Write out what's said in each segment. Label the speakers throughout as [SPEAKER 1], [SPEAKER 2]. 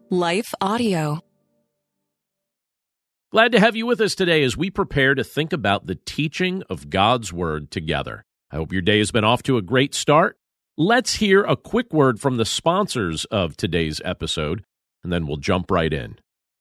[SPEAKER 1] Life Audio.
[SPEAKER 2] Glad to have you with us today as we prepare to think about the teaching of God's Word together. I hope your day has been off to a great start. Let's hear a quick word from the sponsors of today's episode, and then we'll jump right in.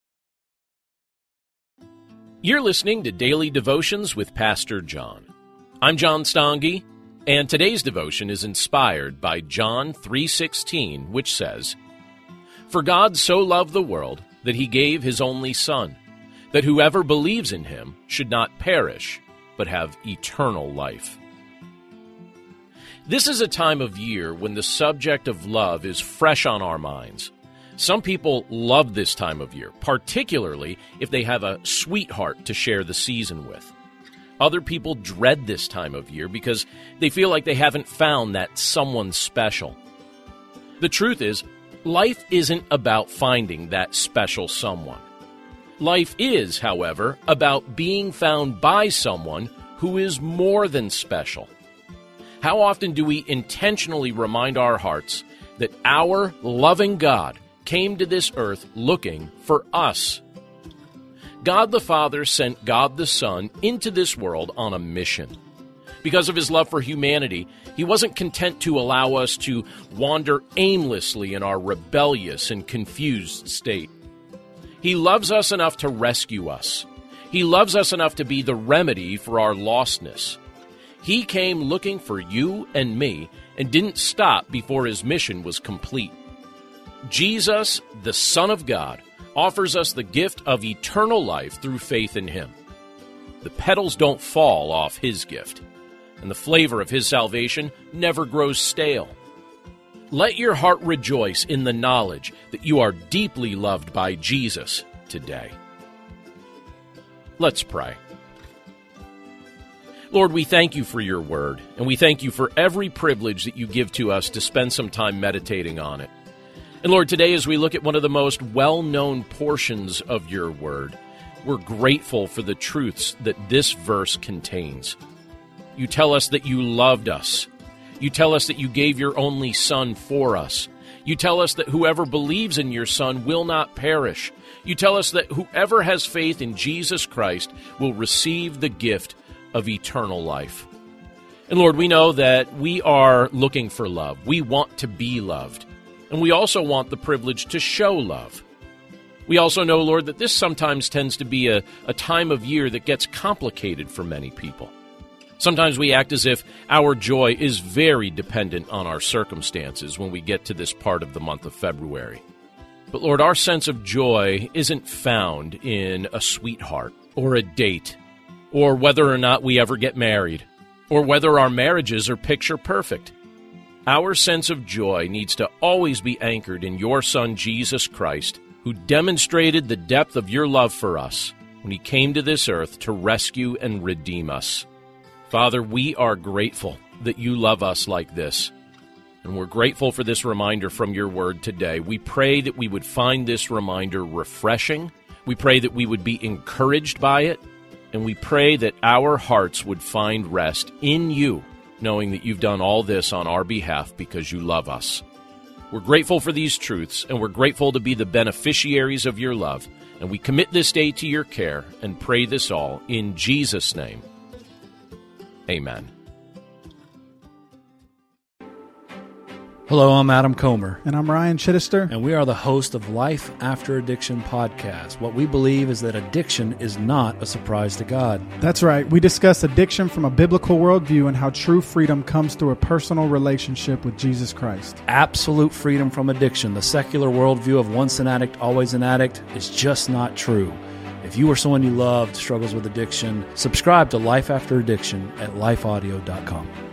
[SPEAKER 2] You're listening to Daily Devotions with Pastor John. I'm John Stange, and today's devotion is inspired by John 3:16, which says, "For God so loved the world that he gave his only Son, that whoever believes in him should not perish, but have eternal life." This is a time of year when the subject of love is fresh on our minds. Some people love this time of year, particularly if they have a sweetheart to share the season with. Other people dread this time of year because they feel like they haven't found that someone special. The truth is, life isn't about finding that special someone. Life is, however, about being found by someone who is more than special. How often do we intentionally remind our hearts that our loving God came to this earth looking for us? God the Father sent God the Son into this world on a mission. Because of his love for humanity, he wasn't content to allow us to wander aimlessly in our rebellious and confused state. He loves us enough to rescue us. He loves us enough to be the remedy for our lostness. He came looking for you and me and didn't stop before his mission was complete. Jesus, the Son of God, offers us the gift of eternal life through faith in him. The petals don't fall off his gift, and the flavor of his salvation never grows stale. Let your heart rejoice in the knowledge that you are deeply loved by Jesus today. Let's pray. Lord, we thank you for your word, and we thank you for every privilege that you give to us to spend some time meditating on it. And Lord, today as we look at one of the most well-known portions of your word, we're grateful for the truths that this verse contains. You tell us that you loved us. You tell us that you gave your only Son for us. You tell us that whoever believes in your Son will not perish. You tell us that whoever has faith in Jesus Christ will receive the gift of eternal life. And Lord, we know that we are looking for love. We want to be loved. And we also want the privilege to show love. We also know, Lord, that this sometimes tends to be a time of year that gets complicated for many people. Sometimes we act as if our joy is very dependent on our circumstances when we get to this part of the month of February. But Lord, our sense of joy isn't found in a sweetheart or a date, or whether or not we ever get married, or whether our marriages are picture perfect. Our sense of joy needs to always be anchored in your Son, Jesus Christ, who demonstrated the depth of your love for us when he came to this earth to rescue and redeem us. Father, we are grateful that you love us like this, and we're grateful for this reminder from your word today. We pray that we would find this reminder refreshing. We pray that we would be encouraged by it, and we pray that our hearts would find rest in you, knowing that you've done all this on our behalf because you love us. We're grateful for these truths, and we're grateful to be the beneficiaries of your love, and we commit this day to your care and pray this all in Jesus' name. Amen.
[SPEAKER 3] Hello, I'm Adam Comer.
[SPEAKER 4] And I'm Ryan Chittister.
[SPEAKER 3] And we are the host of Life After Addiction podcast. What we believe is that addiction is not a surprise to God.
[SPEAKER 4] That's right. We discuss addiction from a biblical worldview and how true freedom comes through a personal relationship with Jesus Christ.
[SPEAKER 3] Absolute freedom from addiction. The secular worldview of once an addict, always an addict is just not true. If you or someone you loved struggles with addiction, subscribe to Life After Addiction at lifeaudio.com.